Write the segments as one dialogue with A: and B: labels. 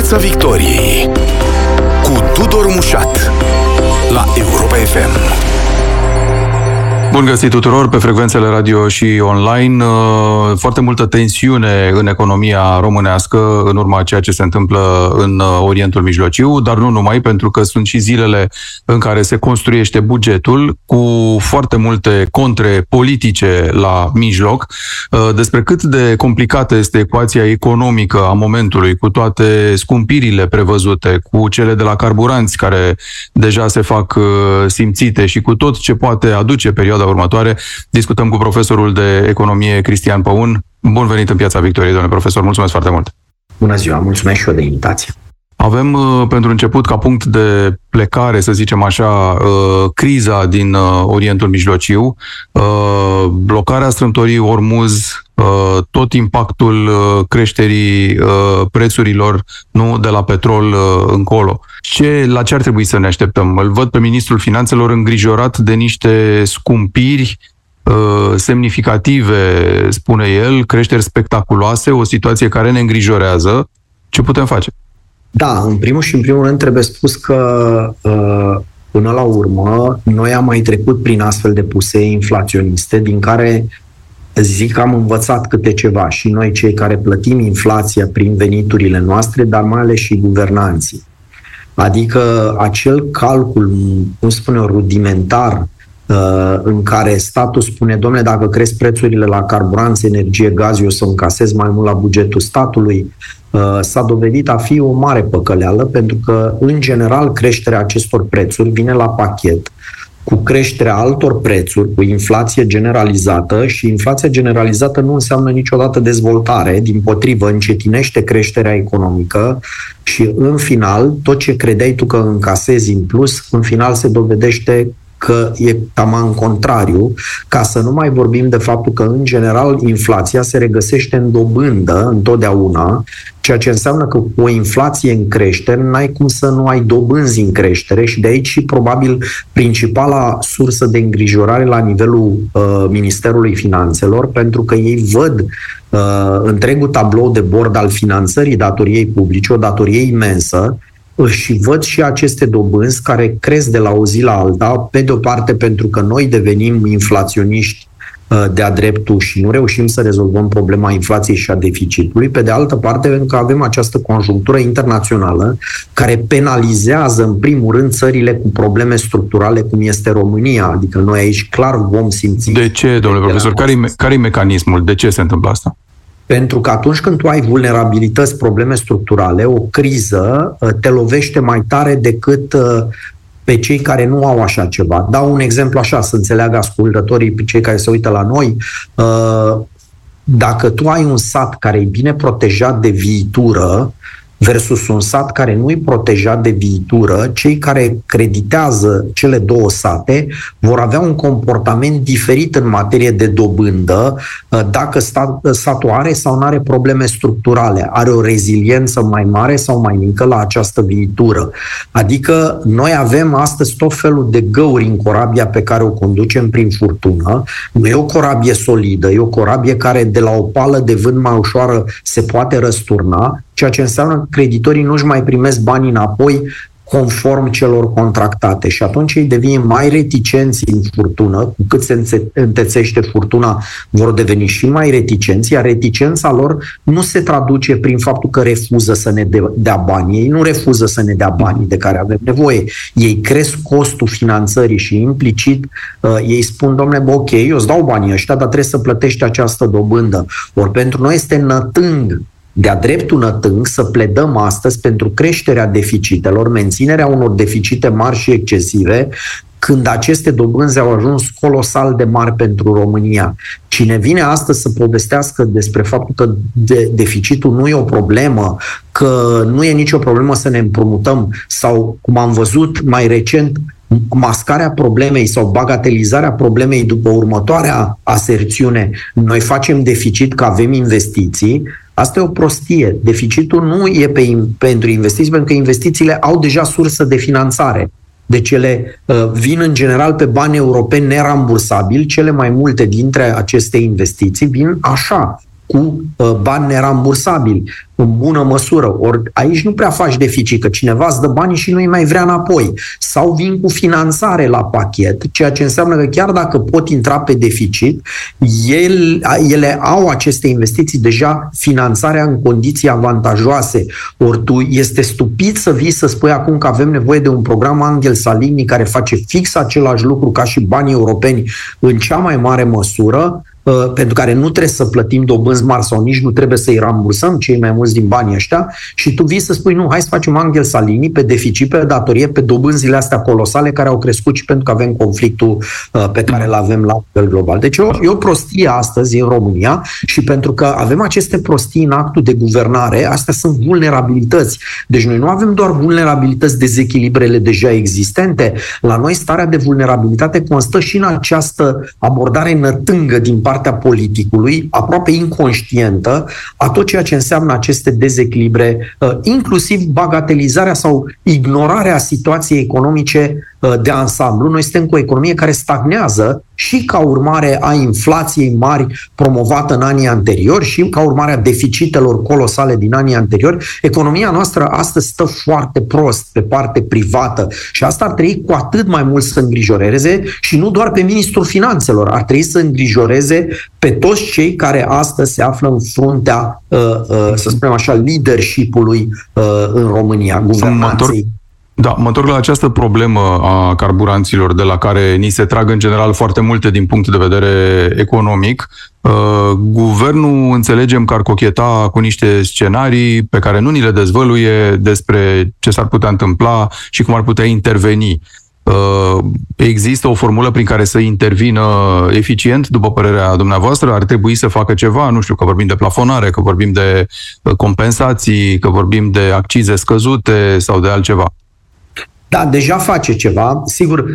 A: Piața Victoriei cu Tudor Mușat la Europa FM.
B: Bun găsit tuturor pe frecvențele radio și online. Foarte multă tensiune în economia românească în urma ceea ce se întâmplă în Orientul Mijlociu, dar nu numai, pentru că sunt și zilele în care se construiește bugetul cu foarte multe contre politice la mijloc. Despre cât de complicată este ecuația economică a momentului, cu toate scumpirile prevăzute, cu cele de la carburanți care deja se fac simțite și cu tot ce poate aduce perioada următoare, discutăm cu profesorul de economie Cristian Păun. Bun venit în Piața Victoriei, domnule profesor, mulțumesc foarte mult!
C: Bună ziua, mulțumesc și eu de invitație!
B: Avem, pentru început, ca punct de plecare, să zicem așa, criza din Orientul Mijlociu, blocarea strâmtoriei Ormuz, tot impactul creșterii prețurilor, nu, de la petrol încolo. La ce ar trebui să ne așteptăm? Îl văd pe ministrul Finanțelor îngrijorat de niște scumpiri semnificative, spune el, creșteri spectaculoase, o situație care ne îngrijorează. Ce putem face?
C: Da, în primul rând trebuie spus că până la urmă noi am mai trecut prin astfel de pusee inflaționiste din care zic că am învățat câte ceva și noi cei care plătim inflația prin veniturile noastre, dar mai ales și guvernanții. Adică acel calcul, cum spune, rudimentar, în care statul spune, dom'le, dacă cresc prețurile la carburanți, energie, gaz, eu să încasez mai mult la bugetul statului, s-a dovedit a fi o mare păcăleală, pentru că, în general, creșterea acestor prețuri vine la pachet cu creșterea altor prețuri, cu inflație generalizată, și inflația generalizată nu înseamnă niciodată dezvoltare, dimpotrivă, încetinește creșterea economică și, în final, tot ce credeai tu că încasezi în plus, în final se dovedește că e cam în contrariu, ca să nu mai vorbim de faptul că, în general, inflația se regăsește în dobândă întotdeauna, ceea ce înseamnă că cu o inflație în creștere n-ai cum să nu ai dobânzi în creștere și de aici și probabil principala sursă de îngrijorare la nivelul Ministerului Finanțelor, pentru că ei văd întregul tablou de bord al finanțării datoriei publice, o datorie imensă, și văd și aceste dobânzi care cresc de la o zi la alta, pe de-o parte pentru că noi devenim inflaționiști de-a dreptul și nu reușim să rezolvăm problema inflației și a deficitului, pe de altă parte pentru că avem această conjunctură internațională care penalizează în primul rând țările cu probleme structurale cum este România, adică noi aici clar vom simți.
B: De ce, domnule profesor? Care-i mecanismul? De ce se întâmplă asta?
C: Pentru că atunci când tu ai vulnerabilități, probleme structurale, o criză te lovește mai tare decât pe cei care nu au așa ceva. Dau un exemplu așa, să înțeleagă ascultătorii, pe cei care se uită la noi. Dacă tu ai un sat care e bine protejat de viitură versus un sat care nu e protejat de viitură, cei care creditează cele două sate vor avea un comportament diferit în materie de dobândă dacă satul are sau nu are probleme structurale, are o reziliență mai mare sau mai mică la această viitură. Adică noi avem astăzi tot felul de găuri în corabia pe care o conducem prin furtună. Nu e o corabie solidă, e o corabie care de la o pală de vânt mai ușoară se poate răsturna, ceea ce înseamnă că creditorii nu-și mai primesc banii înapoi conform celor contractate și atunci ei devin mai reticenți în furtună, cu cât se întețește furtuna vor deveni și mai reticenți, iar reticența lor nu se traduce prin faptul că refuză să ne dea bani. Ei nu refuză să ne dea banii de care avem nevoie. Ei cresc costul finanțării și implicit ei spun, dom'le, ok, eu îți dau banii ăștia, dar trebuie să plătești această dobândă. Ori pentru noi este nătâng, de-a dreptul nătâng, să pledăm astăzi pentru creșterea deficitelor, menținerea unor deficite mari și excesive, când aceste dobânzi au ajuns colosal de mari pentru România. Cine vine astăzi să povestească despre faptul că deficitul nu e o problemă, că nu e nicio problemă să ne împrumutăm, sau, cum am văzut mai recent, mascarea problemei sau bagatelizarea problemei după următoarea aserțiune, noi facem deficit că avem investiții, asta e o prostie. Deficitul nu e pentru investiții, pentru că investițiile au deja sursă de finanțare. Deci ele vin în general pe bani europeni nerambursabili, cele mai multe dintre aceste investiții vin așa, cu bani nerambursabili, în bună măsură. Ori aici nu prea faci deficit, că cineva îți dă banii și nu-i mai vrea înapoi. Sau vin cu finanțare la pachet, ceea ce înseamnă că chiar dacă pot intra pe deficit, ele au aceste investiții deja finanțarea în condiții avantajoase. Ori tu este stupid să vii să spui acum că avem nevoie de un program Angel Salini care face fix același lucru ca și banii europeni în cea mai mare măsură, pentru care nu trebuie să plătim dobânzi mari sau nici nu trebuie să-i rambursăm cei mai mulți din banii ăștia și tu vii să spui, nu, hai să facem Angel Salini pe deficit, pe datorie, pe dobânzile astea colosale care au crescut și pentru că avem conflictul pe care îl avem la nivel global. Deci e o prostie astăzi în România și pentru că avem aceste prostii în actul de guvernare, astea sunt vulnerabilități. Deci noi nu avem doar vulnerabilități, dezechilibrele deja existente. La noi starea de vulnerabilitate constă și în această abordare nătângă din partea politicului, aproape inconștientă, a tot ceea ce înseamnă aceste dezechilibre, inclusiv bagatelizarea sau ignorarea situației economice de ansamblu. Noi suntem cu o economie care stagnează și ca urmare a inflației mari promovată în anii anteriori și ca urmare a deficitelor colosale din anii anteriori. Economia noastră astăzi stă foarte prost pe parte privată și asta ar trebui cu atât mai mult să îngrijoreze și nu doar pe ministrul finanțelor, ar trebui să îngrijoreze pe toți cei care astăzi se află în fruntea, să spunem așa, leadership-ului în România, guvernanței.
B: Da, mă întorc la această problemă a carburanților, de la care ni se trag în general foarte multe din punct de vedere economic. Guvernul, înțelegem că ar cocheta cu niște scenarii pe care nu ni le dezvăluie despre ce s-ar putea întâmpla și cum ar putea interveni. Există o formulă prin care să intervină eficient, după părerea dumneavoastră? Ar trebui să facă ceva? Nu știu, că vorbim de plafonare, că vorbim de compensații, că vorbim de accize scăzute sau de altceva.
C: Da, deja face ceva. Sigur,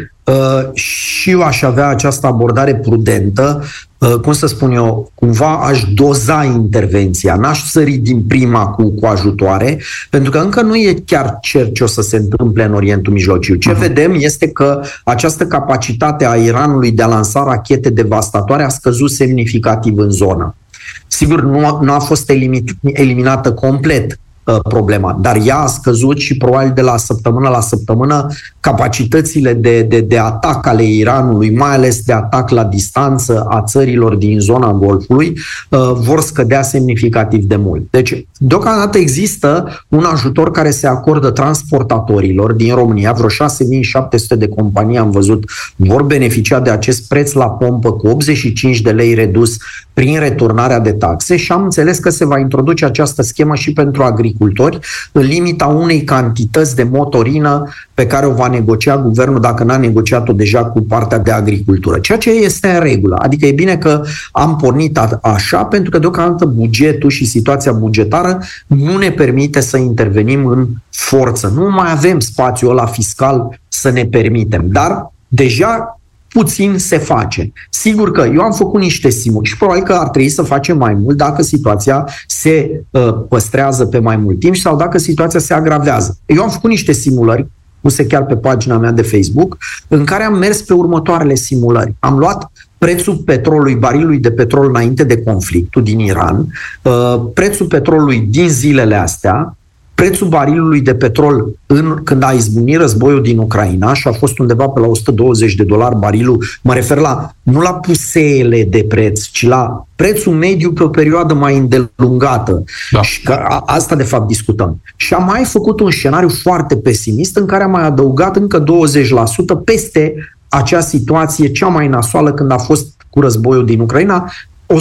C: și eu aș avea această abordare prudentă, cum să spun eu, cumva aș doza intervenția, n-aș sări din prima cu ajutoare, pentru că încă nu e chiar cert ce o să se întâmple în Orientul Mijlociu. Ce vedem este că această capacitate a Iranului de a lansa rachete devastatoare a scăzut semnificativ în zonă. Sigur, nu a fost eliminată complet problema, dar ea a scăzut și probabil de la săptămână la săptămână capacitățile de atac ale Iranului, mai ales de atac la distanță a țărilor din zona Golfului, vor scădea semnificativ de mult. Deci, deocamdată există un ajutor care se acordă transportatorilor din România, vreo 6.700 de companii, am văzut, vor beneficia de acest preț la pompă cu 85 de lei redus prin returnarea de taxe și am înțeles că se va introduce această schemă și pentru agricultori în limita unei cantități de motorină pe care o va negocia guvernul, dacă n-a negociat-o deja cu partea de agricultură. Ceea ce este în regulă. Adică e bine că am pornit așa, pentru că deocamdată bugetul și situația bugetară nu ne permite să intervenim în forță. Nu mai avem spațiul ăla fiscal să ne permitem. Dar deja puțin se face. Sigur că eu am făcut niște simulări și probabil că ar trebui să facem mai mult dacă situația se păstrează pe mai mult timp sau dacă situația se agravează. Eu am făcut niște simulări, puse chiar pe pagina mea de Facebook, în care am mers pe următoarele simulări. Am luat prețul petrolului, barilului de petrol înainte de conflictul din Iran, prețul petrolului din zilele astea, prețul barilului de petrol când a izbucnit războiul din Ucraina și a fost undeva pe la $120 barilul, mă refer nu la puseele de preț, ci la prețul mediu pe o perioadă mai îndelungată. Da. Și că asta de fapt discutăm. Și am mai făcut un scenariu foarte pesimist în care am mai adăugat încă 20% peste acea situație cea mai nasoală când a fost cu războiul din Ucraina,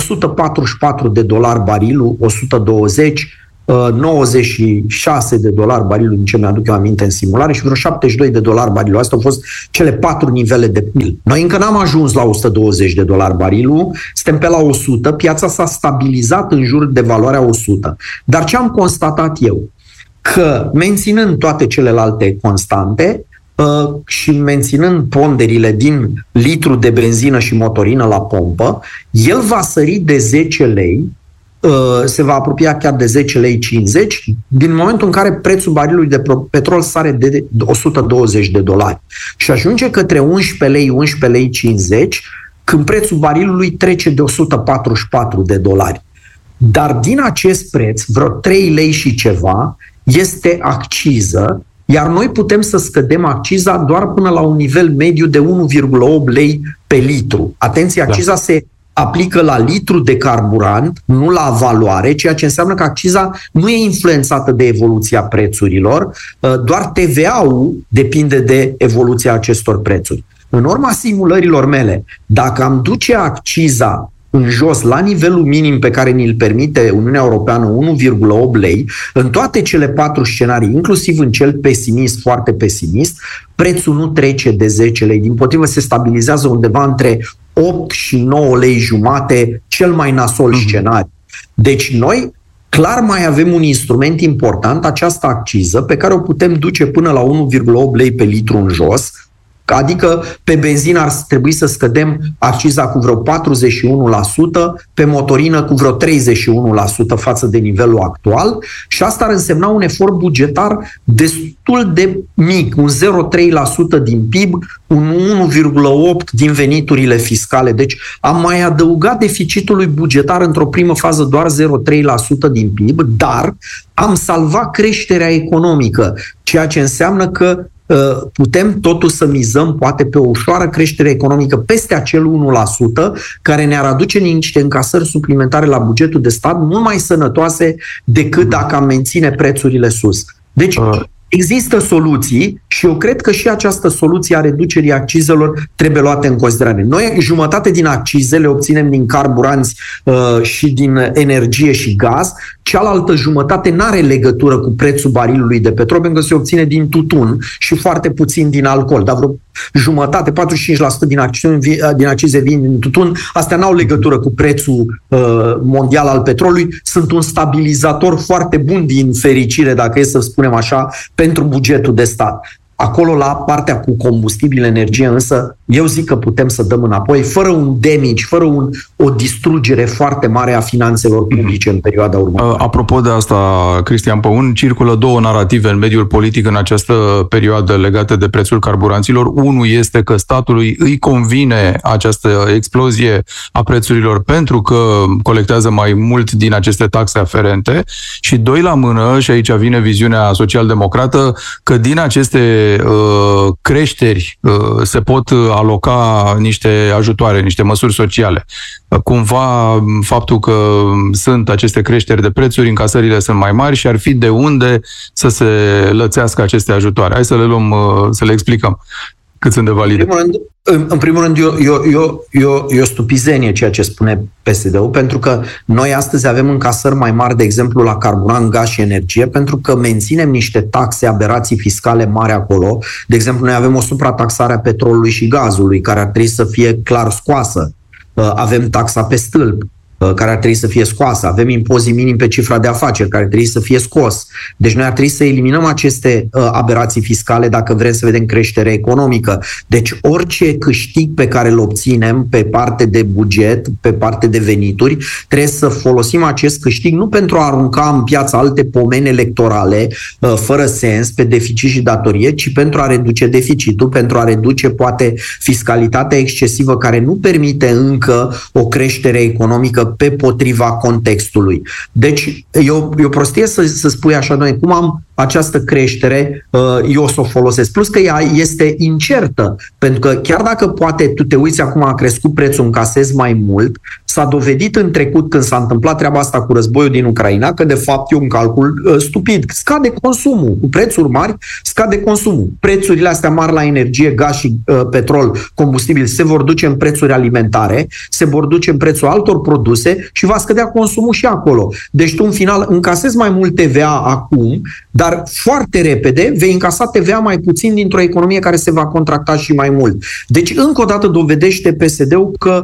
C: $144 barilul, 120, $96 barilul, din ce mi-aduc eu aminte în simulare, și vreo $72 barilul. Astea au fost cele 4 nivele de PIL. Noi încă n-am ajuns la $120 barilul, suntem pe la 100, piața s-a stabilizat în jur de valoarea 100. Dar ce am constatat eu? Că menținând toate celelalte constante și menținând ponderile din litru de benzină și motorină la pompă, el va sări de 10 lei, se va apropia chiar de 10 lei 50 din momentul în care prețul barilului de petrol sare de $120 și ajunge către 11 lei, 11 lei 50 când prețul barilului trece de $144. dar din acest preț, vreo 3 lei și ceva, este acciză, iar noi putem să scădem acciza doar până la un nivel mediu de 1,8 lei pe litru. Atenție, acciza se aplică la litru de carburant, nu la valoare, ceea ce înseamnă că acciza nu e influențată de evoluția prețurilor, doar TVA-ul depinde de evoluția acestor prețuri. În urma simulărilor mele, dacă am duce acciza în jos, la nivelul minim pe care ni-l permite Uniunea Europeană, 1,8 lei, în toate cele 4 scenarii, inclusiv în cel pesimist, foarte pesimist, prețul nu trece de 10 lei. Dimpotrivă, se stabilizează undeva între 8 și 9 lei jumate, cel mai nasol scenariu. Deci noi clar mai avem un instrument important, această acciză, pe care o putem duce până la 1,8 lei pe litru în jos, adică pe benzină ar trebui să scădem acciza cu vreo 41%, pe motorină cu vreo 31% față de nivelul actual, și asta ar însemna un efort bugetar destul de mic, un 0,3% din PIB, un 1,8% din veniturile fiscale. Deci am mai adăugat deficitului bugetar într-o primă fază doar 0,3% din PIB, dar am salvat creșterea economică, ceea ce înseamnă că putem totuși să mizăm poate pe o ușoară creștere economică peste acel 1%, care ne-ar aduce niște încasări suplimentare la bugetul de stat mult mai sănătoase decât dacă am menține prețurile sus. Deci există soluții și eu cred că și această soluție a reducerii accizelor trebuie luată în considerare. Noi jumătate din accize le obținem din carburanți și din energie și gaz, cealaltă jumătate nu are legătură cu prețul barilului de petrol, pentru că se obține din tutun și foarte puțin din alcool. Dar vreo jumătate, 45% din accize vin din tutun, astea n-au legătură cu prețul mondial al petrolului, sunt un stabilizator foarte bun, din fericire, dacă e să spunem așa, pentru bugetul de stat. Acolo, la partea cu combustibil, energie, însă, eu zic că putem să dăm înapoi, fără un damage, fără o distrugere foarte mare a finanțelor publice în perioada următoare.
B: Apropo de asta, Cristian Păun, circulă 2 narative în mediul politic în această perioadă legate de prețul carburanților. Unul este că statului îi convine această explozie a prețurilor pentru că colectează mai mult din aceste taxe aferente, și 2 la mână, și aici vine viziunea social-democrată, că din aceste creșteri se pot aloca niște ajutoare, niște măsuri sociale. Cumva faptul că sunt aceste creșteri de prețuri, încasările sunt mai mari și ar fi de unde să se lățească aceste ajutoare. Hai să le luăm, să le explicăm cât sunt de valide.
C: În primul rând, e o stupizenie ceea ce spune PSD-ul, pentru că noi astăzi avem încasări mai mari, de exemplu, la carburant, gaz și energie, pentru că menținem niște taxe, aberații fiscale mari acolo. De exemplu, noi avem o suprataxare a petrolului și gazului, care ar trebui să fie clar scoasă. Avem taxa pe stâlp, care ar trebui să fie scoasă. Avem impozit minim pe cifra de afaceri, care trebuie să fie scos. Deci noi ar trebui să eliminăm aceste aberații fiscale dacă vrem să vedem creștere economică. Deci orice câștig pe care îl obținem pe parte de buget, pe parte de venituri, trebuie să folosim acest câștig nu pentru a arunca în piață alte pomeni electorale fără sens pe deficit și datorie, ci pentru a reduce deficitul, pentru a reduce poate fiscalitatea excesivă care nu permite încă o creștere economică pe potriva contextului. Deci, e o prostie să spui așa, noi, cum am această creștere, eu o să o folosesc. Plus că ea este incertă, pentru că chiar dacă poate tu te uiți acum a crescut prețul, încasezi mai mult, s-a dovedit în trecut când s-a întâmplat treaba asta cu războiul din Ucraina, că de fapt e un calcul stupid. Scade consumul. Cu prețuri mari scade consumul. Prețurile astea mari la energie, gaz și petrol, combustibil, se vor duce în prețuri alimentare, se vor duce în prețul altor produse și va scădea consumul și acolo. Deci tu în final încasezi mai mult TVA acum, dar foarte repede vei încasa TVA mai puțin dintr-o economie care se va contracta și mai mult. Deci încă o dată dovedește PSD-ul că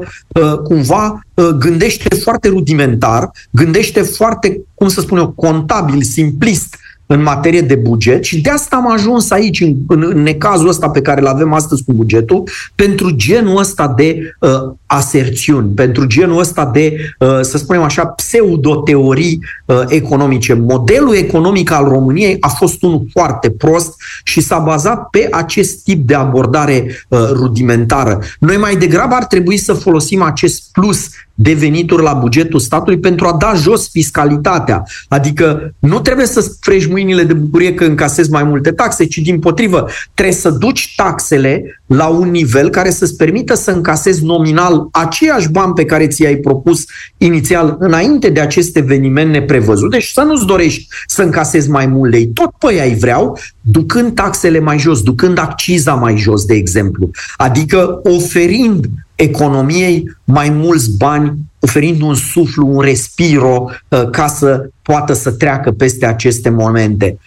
C: cumva gândește foarte rudimentar, gândește foarte, cum să spun eu, contabil, simplist în materie de buget, și de asta am ajuns aici, în necazul ăsta pe care îl avem astăzi cu bugetul, pentru genul ăsta de aserțiuni, pentru genul ăsta de, să spunem așa, pseudoteorii economice. Modelul economic al României a fost unul foarte prost și s-a bazat pe acest tip de abordare rudimentară. Noi mai degrabă ar trebui să folosim acest plus de venituri la bugetul statului pentru a da jos fiscalitatea. Adică nu trebuie să frești mâinile de bucurie că încasezi mai multe taxe, ci dimpotrivă, trebuie să duci taxele la un nivel care să-ți permită să încasezi nominal aceiași bani pe care ți-ai propus inițial înainte de acest eveniment neprevăzut. Deci să nu-ți dorești să încasezi mai mult lei. Tot pe ea îi vreau, ducând taxele mai jos, ducând acciza mai jos, de exemplu. Adică oferind economiei mai mulți bani, oferind un suflu, un respiro ca să poată să treacă peste aceste momente.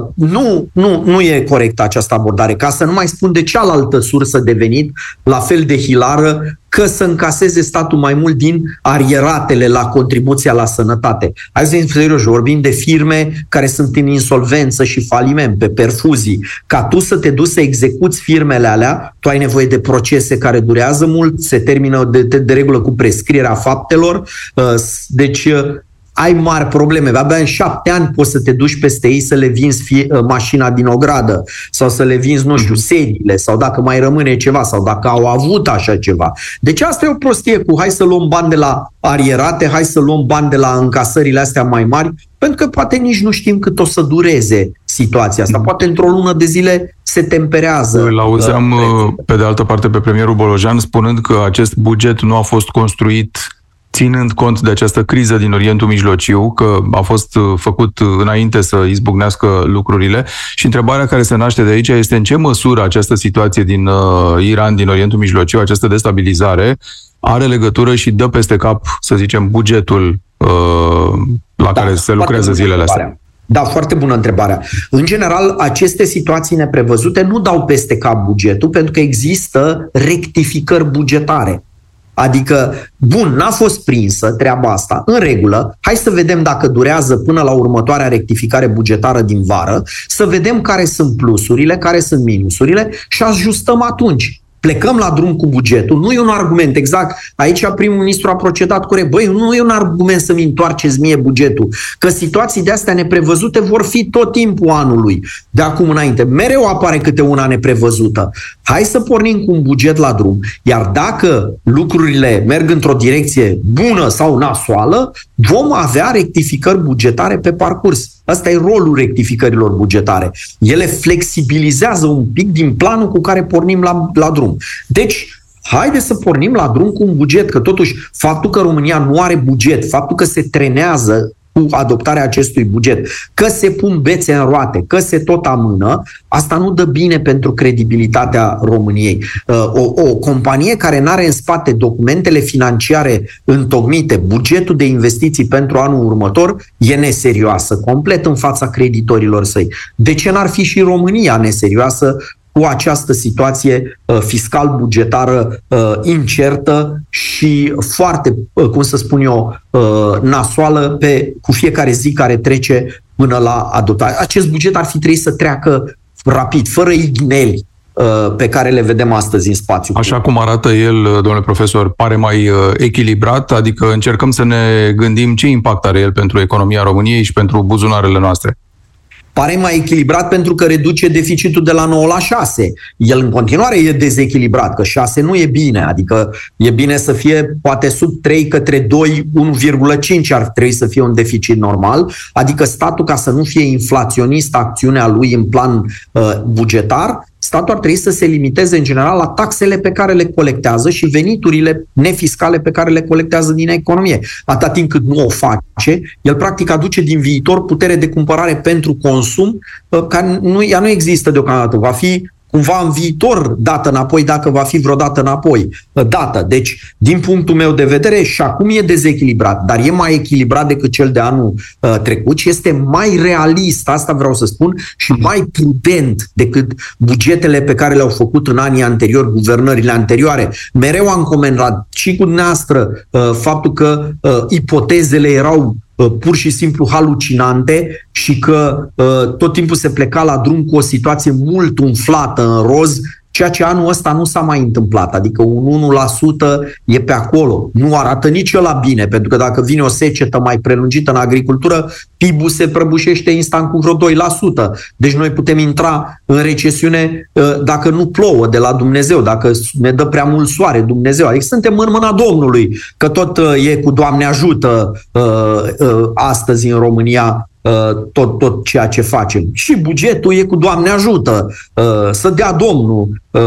C: Nu e corectă această abordare, ca să nu mai spun de cealaltă sursă de venit, la fel de hilară, că să încaseze statul mai mult din arieratele la contribuția la sănătate. Hai să fim serioși, vorbim de firme care sunt în insolvență și faliment, pe perfuzii. Ca tu să te duci să execuți firmele alea, tu ai nevoie de procese care durează mult, se termină de regulă cu prescrierea faptelor, deci ai mari probleme. Abia în 7 ani poți să te duci peste ei să le vinzi mașina din ogradă sau să le vinzi, nu știu, sediile sau dacă mai rămâne ceva sau dacă au avut așa ceva. Deci asta e o prostie cu hai să luăm bani de la arierate, hai să luăm bani de la încasările astea mai mari, pentru că poate nici nu știm cât o să dureze situația asta. Poate într-o lună de zile se temperează.
B: Îl auzeam pe de altă parte pe premierul Bolojan spunând că acest buget nu a fost construit ținând cont de această criză din Orientul Mijlociu, că a fost făcut înainte să izbucnească lucrurile. Și întrebarea care se naște de aici este în ce măsură această situație din Iran, din Orientul Mijlociu, această destabilizare, are legătură și dă peste cap, să zicem, bugetul la care se lucrează zilele astea.
C: Da, foarte bună întrebarea. În general, aceste situații neprevăzute nu dau peste cap bugetul, pentru că există rectificări bugetare. Adică, bun, n-a fost prinsă treaba asta, în regulă, hai să vedem dacă durează până la următoarea rectificare bugetară din vară, să vedem care sunt plusurile, care sunt minusurile și ajustăm atunci. Plecăm la drum cu bugetul, nu e un argument exact. Aici primul ministru a procedat corect. Băi, nu e un argument să-mi întoarceți mie bugetul, că situații de astea neprevăzute vor fi tot timpul anului, de acum înainte. Mereu apare câte una neprevăzută. Hai să pornim cu un buget la drum, iar dacă lucrurile merg într-o direcție bună sau nasoală, vom avea rectificări bugetare pe parcurs. Asta e rolul rectificărilor bugetare. Ele flexibilizează un pic din planul cu care pornim la drum. Deci, haide să pornim la drum cu un buget, că totuși faptul că România nu are buget, faptul că se trenează cu adoptarea acestui buget, că se pun bețe în roate, că se tot amână, asta nu dă bine pentru credibilitatea României. O companie care nu are în spate documentele financiare întocmite, bugetul de investiții pentru anul următor, e neserioasă, complet în fața creditorilor săi. De ce n-ar fi și România neserioasă cu această situație fiscal-bugetară incertă și foarte, cum să spun eu, nasoală cu fiecare zi care trece până la adoptare. Acest buget ar fi trebuit să treacă rapid, fără igneli pe care le vedem astăzi în spațiu.
B: Așa cum arată el, domnule profesor, pare mai echilibrat, adică încercăm să ne gândim ce impact are el pentru economia României și pentru buzunarele noastre.
C: Pare mai echilibrat pentru că reduce deficitul de la 9 la 6. El în continuare e dezechilibrat, că 6 nu e bine, adică e bine să fie poate sub 3 către 2, 1,5 ar trebui să fie un deficit normal, adică statul, ca să nu fie inflaționist acțiunea lui în plan bugetar, statul ar trebui să se limiteze în general la taxele pe care le colectează și veniturile nefiscale pe care le colectează din economie. Atâta timp cât nu o face, el practic aduce din viitor putere de cumpărare pentru consum, care ea nu există deocamdată. Va fi cumva în viitor dată înapoi, dacă va fi vreodată înapoi dată. Deci, din punctul meu de vedere, și acum e dezechilibrat, dar e mai echilibrat decât cel de anul trecut și este mai realist, asta vreau să spun, și mai prudent decât bugetele pe care le-au făcut în anii anteriori, guvernările anterioare. Mereu am comentat și cu dumneavoastră faptul că ipotezele erau pur și simplu halucinante și că tot timpul se pleca la drum cu o situație mult umflată în roz ceea ce anul ăsta nu s-a mai întâmplat, adică un 1% e pe acolo. Nu arată nici ăla bine, pentru că dacă vine o secetă mai prelungită în agricultură, PIB-ul se prăbușește instant cu vreo 2%. Deci noi putem intra în recesiune dacă nu plouă de la Dumnezeu, dacă ne dă prea mult soare Dumnezeu. Adică suntem în mâna Domnului, că tot e cu Doamne ajută astăzi în România tot ceea ce facem. Și bugetul e cu Doamne ajută, să dea Domnul,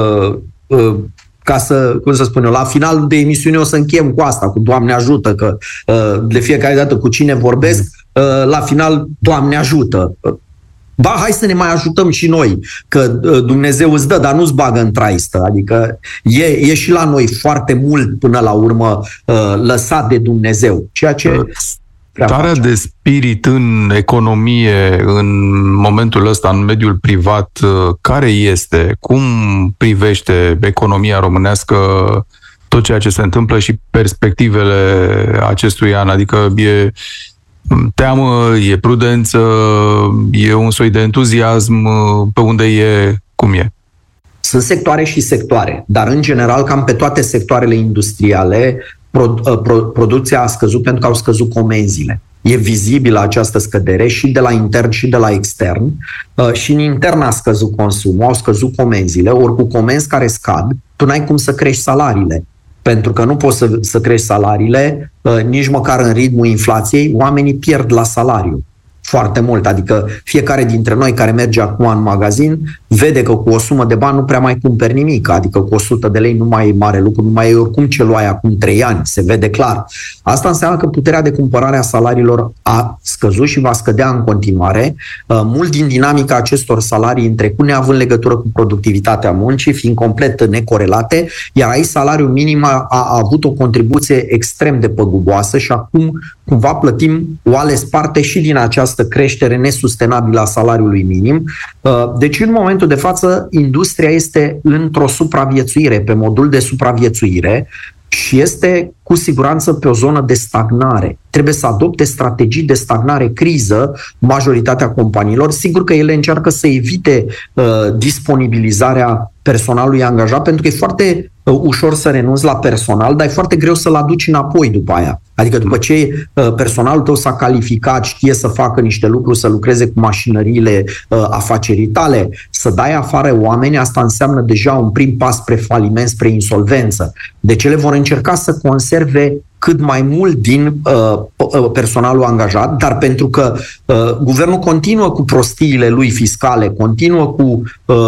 C: ca să, cum să spun eu, la final de emisiune o să încheiem cu asta, cu Doamne ajută, că de fiecare dată cu cine vorbesc, la final Doamne ajută. Ba, hai să ne mai ajutăm și noi, că Dumnezeu îți dă, dar nu-ți bagă în traistă. Adică e și la noi foarte mult până la urmă lăsat de Dumnezeu, ceea ce
B: starea de spirit în economie, în momentul ăsta, în mediul privat, care este? Cum privește economia românească tot ceea ce se întâmplă și perspectivele acestui an? Adică e teamă, e prudență, e un soi de entuziasm, pe unde e, cum e?
C: Sunt sectoare și sectoare, dar în general cam pe toate sectoarele industriale producția a scăzut pentru că au scăzut comenzile. E vizibilă această scădere și de la intern și de la extern. Și în intern a scăzut consumul, au scăzut comenzile, ori cu comenzi care scad, tu n-ai cum să crești salariile. Pentru că nu poți să crești salariile nici măcar în ritmul inflației, oamenii pierd la salariu foarte mult. Adică fiecare dintre noi care merge acum în magazin vede că cu o sumă de bani nu prea mai cumperi nimic, adică cu 100 de lei nu mai e mare lucru, nu mai e oricum ce luai acum 3 ani, se vede clar. Asta înseamnă că puterea de cumpărare a salariilor a scăzut și va scădea în continuare. Mult din dinamica acestor salarii în trecut neavând legătură cu productivitatea muncii, fiind complet necorelate, iar aici salariul minim a avut o contribuție extrem de păguboasă și acum cumva plătim o ales parte și din această creștere nesustenabilă a salariului minim. Deci în momentul de față industria este într-o supraviețuire, pe modul de supraviețuire și este cu siguranță pe o zonă de stagnare. Trebuie să adopte strategii de stagnare, criză, majoritatea companiilor. Sigur că ele încearcă să evite disponibilizarea personalului angajat, pentru că e foarte ușor să renunți la personal, dar e foarte greu să-l aduci înapoi după aia. Adică după ce personalul tău s-a calificat, știe să facă niște lucruri, să lucreze cu mașinăriile afacerii tale, să dai afară oameni, asta înseamnă deja un prim pas spre faliment, spre insolvență. Deci ele vor încerca să conserve cât mai mult din personalul angajat, dar pentru că guvernul continuă cu prostiile lui fiscale, continuă cu,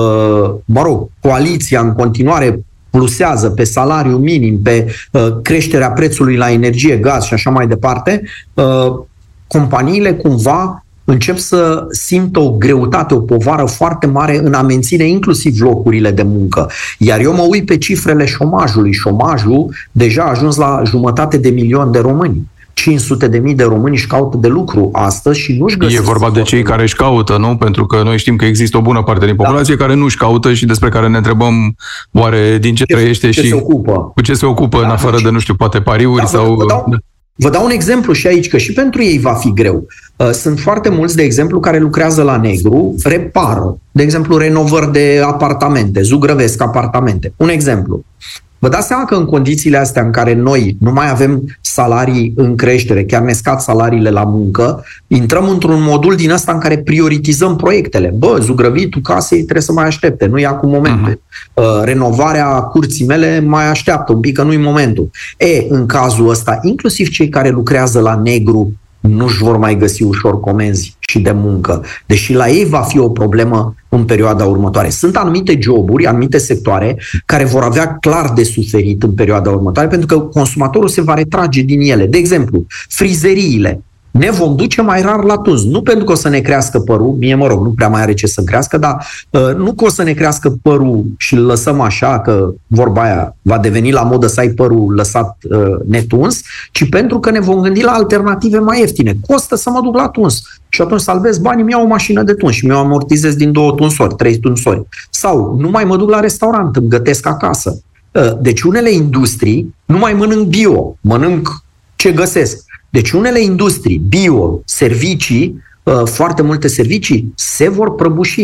C: coaliția în continuare plusează pe salariu minim, pe creșterea prețului la energie, gaz și așa mai departe, companiile cumva încep să simtă o greutate, o povară foarte mare în a menține inclusiv locurile de muncă. Iar eu mă uit pe cifrele șomajului. Șomajul deja a ajuns la 500.000 de români. 500.000 de români își caută de lucru astăzi și nu-și găsesc.
B: E vorba de cei care își caută, nu? Pentru că noi știm că există o bună parte din populație care nu își caută și despre care ne întrebăm oare din ce trăiește și
C: se ocupă.
B: Cu ce se ocupă, în afară de, nu știu, poate pariuri sau...
C: Vă dau un exemplu și aici, că și pentru ei va fi greu. Sunt foarte mulți, de exemplu, care lucrează la negru, repară, de exemplu, renovări de apartamente, zugrăvesc apartamente. Un exemplu. Vă dați seama că în condițiile astea în care noi nu mai avem salarii în creștere, chiar ne scad salariile la muncă, intrăm într-un modul din ăsta în care prioritizăm proiectele. Zugrăvitul casei trebuie să mai aștepte, nu e acum momentul. Renovarea curții mele mai așteaptă un pic, că nu-i momentul. În cazul ăsta, inclusiv cei care lucrează la negru nu-și vor mai găsi ușor comenzi și de muncă, deși la ei va fi o problemă în perioada următoare. Sunt anumite joburi, anumite sectoare care vor avea clar de suferit în perioada următoare, pentru că consumatorul se va retrage din ele. De exemplu, frizeriile. Ne vom duce mai rar la tuns. Nu pentru că o să ne crească părul, mie nu prea mai are ce să crească, dar nu că o să ne crească părul și îl lăsăm așa, că vorba aia va deveni la modă să ai părul lăsat netuns, ci pentru că ne vom gândi la alternative mai ieftine. Costă să mă duc la tuns și atunci salvez banii, mi iau o mașină de tuns și mi-o amortizez din 2 tunsori, 3 tunsori. Sau nu mai mă duc la restaurant, îmi gătesc acasă. Deci unele industrii nu mai mănânc bio, mănânc ce găsesc. Deci unele industrii, bio, servicii, foarte multe servicii, se vor prăbuși.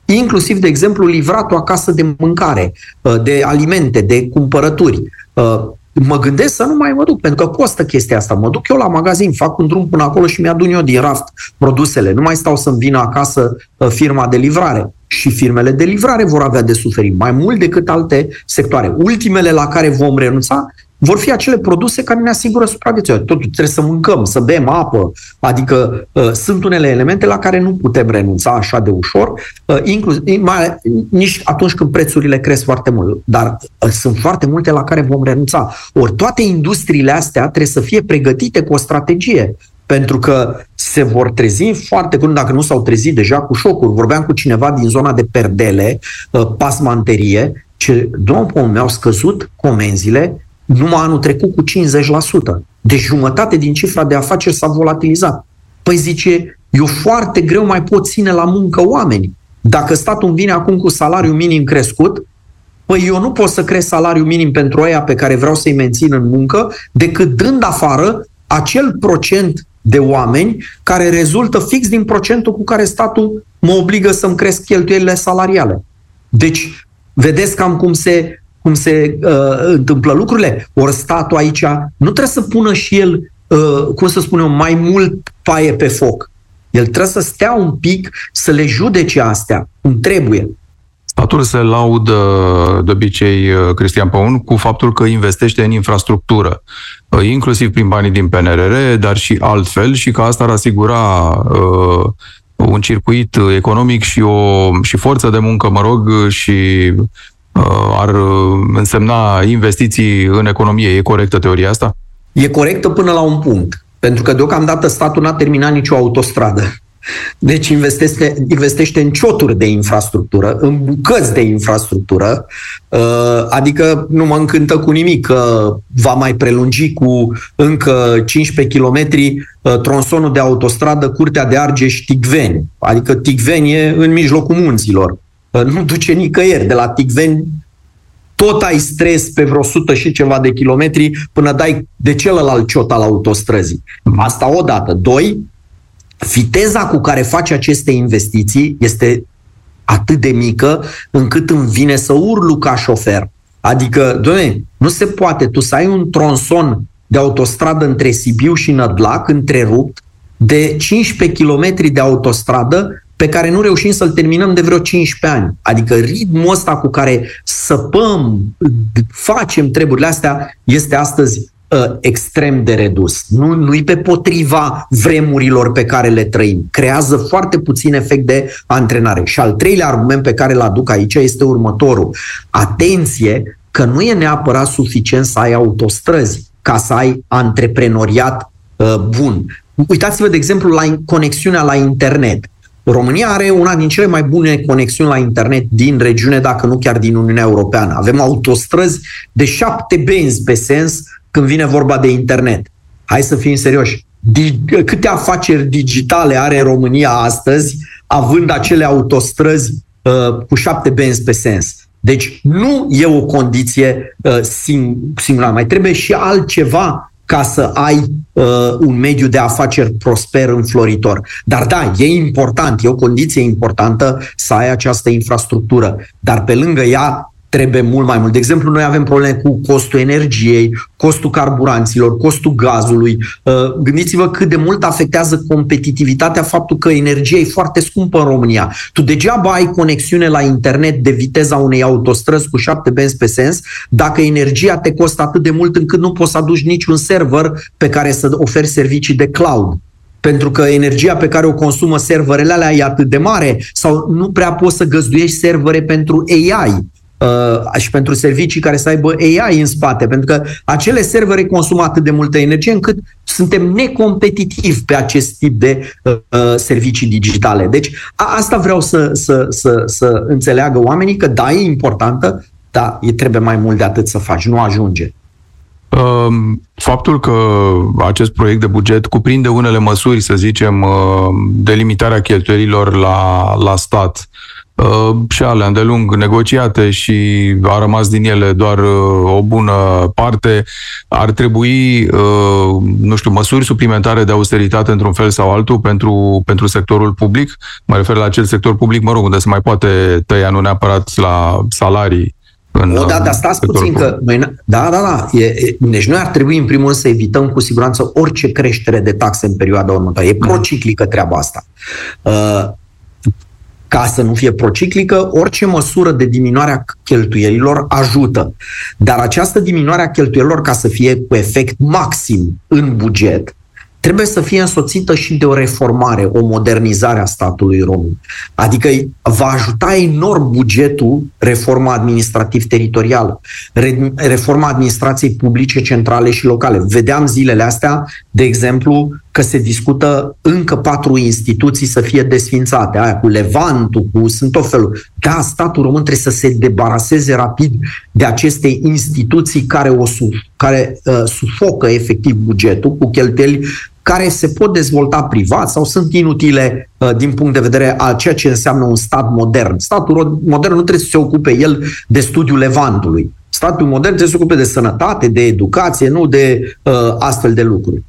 C: inclusiv, de exemplu, livratul acasă de mâncare, de alimente, de cumpărături. Mă gândesc să nu mai mă duc, pentru că costă chestia asta. Mă duc eu la magazin, fac un drum până acolo și mi-adun eu din raft produsele. Nu mai stau să-mi vină acasă firma de livrare. Și firmele de livrare vor avea de suferit mai mult decât alte sectoare. Ultimele la care vom renunța vor fi acele produse care ne asigură supraviețuirea. Totul trebuie să mâncăm, să bem apă, adică sunt unele elemente la care nu putem renunța așa de ușor, nici atunci când prețurile cresc foarte mult. Dar sunt foarte multe la care vom renunța. Ori toate industriile astea trebuie să fie pregătite cu o strategie. Pentru că se vor trezi foarte curând, dacă nu s-au trezit deja, cu șocuri. Vorbeam cu cineva din zona de perdele, pasmanterie, ce, domnul, mi-au scăzut comenzile numai anul trecut cu 50%. Deci jumătate din cifra de afaceri s-a volatilizat. Păi zice, eu foarte greu mai pot ține la muncă oameni. Dacă statul îmi vine acum cu salariul minim crescut, păi eu nu pot să cresc salariul minim pentru aia pe care vreau să-i mențin în muncă, decât dând afară acel procent de oameni care rezultă fix din procentul cu care statul mă obligă să-mi cresc cheltuielile salariale. Deci, vedeți cam cum se întâmplă lucrurile? Ori statul aici nu trebuie să pună și el, cum să spun eu, mai mult paie pe foc. El trebuie să stea un pic, să le judece astea, cum trebuie.
B: Statul se laudă de obicei, Cristian Păun, cu faptul că investește în infrastructură, inclusiv prin banii din PNRR, dar și altfel, și că asta ar asigura un circuit economic și forță de muncă, și ar însemna investiții în economie. E corectă teoria asta?
C: E corectă până la un punct. Pentru că deocamdată statul n-a terminat nicio autostradă. Deci investește în cioturi de infrastructură, în bucăți de infrastructură, adică nu mă încântă cu nimic că va mai prelungi cu încă 15 km tronsonul de autostradă Curtea de Argeș-Ticveni. Adică Ticveni e în mijlocul munților. Nu duce nicăieri. De la Ticveni tot ai stres pe vreo 100 și ceva de kilometri până dai de celălalt ciot al autostrăzii. Asta odată. Doi, viteza cu care faci aceste investiții este atât de mică încât îmi vine să urlu ca șofer. Adică, doamne, nu se poate tu să ai un tronson de autostradă între Sibiu și Nădlac întrerupt de 15 km de autostradă pe care nu reușim să-l terminăm de vreo 15 ani. Adică ritmul ăsta cu care săpăm, facem treburile astea, este astăzi extrem de redus. Nu-i pe potriva vremurilor pe care le trăim. Creează foarte puțin efect de antrenare. Și al treilea argument pe care îl aduc aici este următorul. Atenție că nu e neapărat suficient să ai autostrăzi ca să ai antreprenoriat bun. Uitați-vă, de exemplu, la conexiunea la internet. România are una din cele mai bune conexiuni la internet din regiune, dacă nu chiar din Uniunea Europeană. Avem autostrăzi de 7 benzi pe sens când vine vorba de internet. Hai să fim serioși. Câte afaceri digitale are România astăzi, având acele autostrăzi cu 7 benzi pe sens? Deci nu e o condiție singură. Mai trebuie și altceva ca să ai un mediu de afaceri prosper, înfloritor. Dar da, e important, e o condiție importantă să ai această infrastructură. Dar pe lângă ea trebuie mult mai mult. De exemplu, noi avem probleme cu costul energiei, costul carburanților, costul gazului. Gândiți-vă cât de mult afectează competitivitatea faptul că energia e foarte scumpă în România. Tu degeaba ai conexiune la internet de viteza unei autostrăzi cu 7 benzi pe sens dacă energia te costă atât de mult încât nu poți să aduci niciun server pe care să oferi servicii de cloud. Pentru că energia pe care o consumă serverele alea e atât de mare sau nu prea poți să găzduiești servere pentru AI. Și pentru servicii care să aibă AI în spate, pentru că acele servere consumă atât de multă energie încât suntem necompetitivi pe acest tip de servicii digitale. Deci asta vreau să înțeleagă oamenii, că da, e importantă, dar trebuie mai mult de atât să faci, nu ajunge.
B: Faptul că acest proiect de buget cuprinde unele măsuri, să zicem, de limitarea cheltuielilor la stat, și alea îndelung negociate și a rămas din ele doar o bună parte, ar trebui, nu știu, măsuri suplimentare de austeritate într-un fel sau altul pentru sectorul public? Mă refer la acel sector public, unde se mai poate tăia, nu neapărat la salarii.
C: Dar stați puțin că noi, deci noi ar trebui în primul rând să evităm cu siguranță orice creștere de taxe în perioada următoare. E prociclică treaba asta. Ca să nu fie prociclică, orice măsură de diminuare a cheltuielilor ajută. Dar această diminuare a cheltuielilor, ca să fie cu efect maxim în buget, trebuie să fie însoțită și de o reformare, o modernizare a statului român. Adică va ajuta enorm bugetul reforma administrativ-teritorială, reforma administrației publice centrale și locale. Vedeam zilele astea, de exemplu, că se discută încă 4 instituții să fie desfințate, aia cu Levantul, sunt tot felul. Da, statul român trebuie să se debaraseze rapid de aceste instituții care sufocă efectiv bugetul cu cheltuieli care se pot dezvolta privat sau sunt inutile din punct de vedere al ceea ce înseamnă un stat modern. Statul modern nu trebuie să se ocupe el de studiul Levantului. Statul modern trebuie să se ocupe de sănătate, de educație, nu de astfel de lucruri.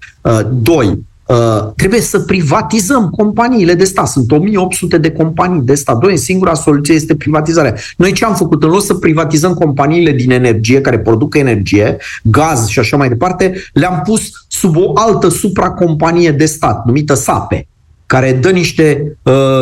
C: 2. Trebuie să privatizăm companiile de stat. Sunt 1800 de companii de stat. Singura soluție este privatizarea. Noi ce am făcut? În loc să privatizăm companiile din energie, care produc energie, gaz și așa mai departe, le-am pus sub o altă supracompanie de stat, numită SAPE, care dă niște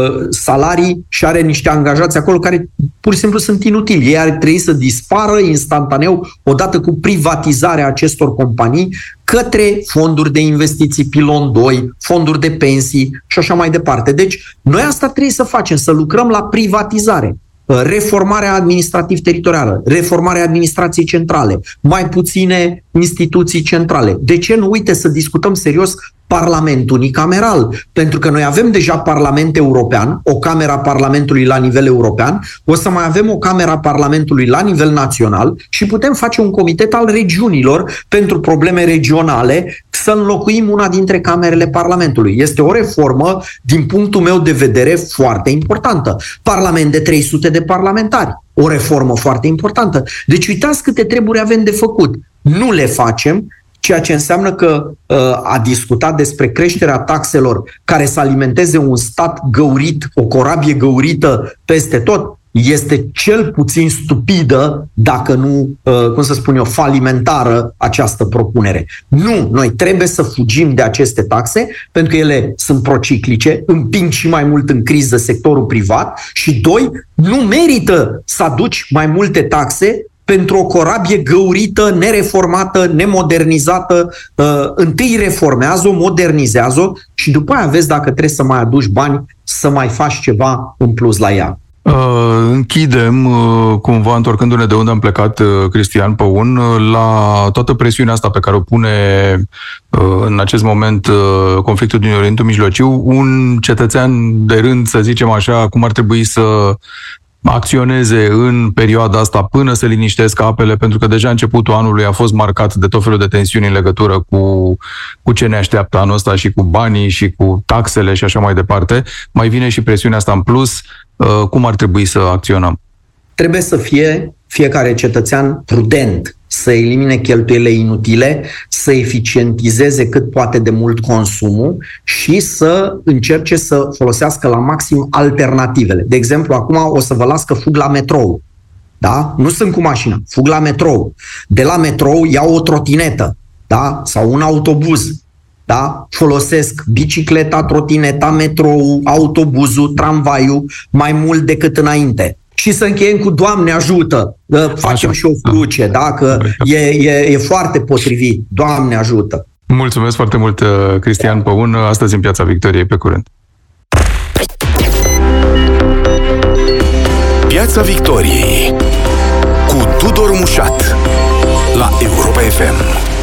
C: salarii și are niște angajați acolo care pur și simplu sunt inutili. Ei ar trebui să dispară instantaneu odată cu privatizarea acestor companii către fonduri de investiții pilon 2, fonduri de pensii și așa mai departe. Deci noi asta trebuie să facem, să lucrăm la privatizare. Reformarea administrativ-teritorială, reformarea administrației centrale, mai puține instituții centrale. De ce nu? Uite, să discutăm serios Parlamentul unicameral, pentru că noi avem deja Parlament European, o cameră a Parlamentului la nivel european, o să mai avem o cameră a Parlamentului la nivel național și putem face un comitet al regiunilor pentru probleme regionale, să înlocuim una dintre camerele Parlamentului. Este o reformă, din punctul meu de vedere, foarte importantă. Parlament de 300 de parlamentari. O reformă foarte importantă. Deci uitați câte treburi avem de făcut. Nu le facem, ceea ce înseamnă că a discutat despre creșterea taxelor care să alimenteze un stat găurit, o corabie găurită peste tot, este cel puțin stupidă, dacă nu, falimentară această propunere. Nu, noi trebuie să fugim de aceste taxe, pentru că ele sunt prociclice, împing și mai mult în criză sectorul privat și 2, nu merită să aduci mai multe taxe pentru o corabie găurită, nereformată, nemodernizată. Întâi reformează-o, modernizează-o și după aia vezi dacă trebuie să mai aduci bani să mai faci ceva în plus la ea.
B: Închidem, cumva, întorcându-ne de unde am plecat, Cristian Păun, la toată presiunea asta pe care o pune în acest moment conflictul din Orientul Mijlociu. Un cetățean de rând, să zicem așa, cum ar trebui să acționeze în perioada asta până se liniștesc apele, pentru că deja începutul anului a fost marcat de tot felul de tensiuni în legătură cu ce ne așteaptă anul ăsta și cu banii și cu taxele și așa mai departe. Mai vine și presiunea asta în plus. Cum ar trebui să acționăm?
C: Trebuie să fie fiecare cetățean prudent, să elimine cheltuielile inutile, să eficientizeze cât poate de mult consumul și să încerce să folosească la maxim alternativele. De exemplu, acum o să vă las că fug la metrou. Da? Nu sunt cu mașina, fug la metrou. De la metrou iau o trotinetă, da? Sau un autobuz. Da? Folosesc bicicleta, trotineta, metrou, autobuzul, tramvaiul mai mult decât înainte. Și să încheiem cu Doamne ajută, facem și o cruce, da? Că e foarte potrivit. Doamne ajută!
B: Mulțumesc foarte mult, Cristian Păun, astăzi în Piața Victoriei. Pe curând!
A: Piața Victoriei cu Tudor Mușat la Europa FM.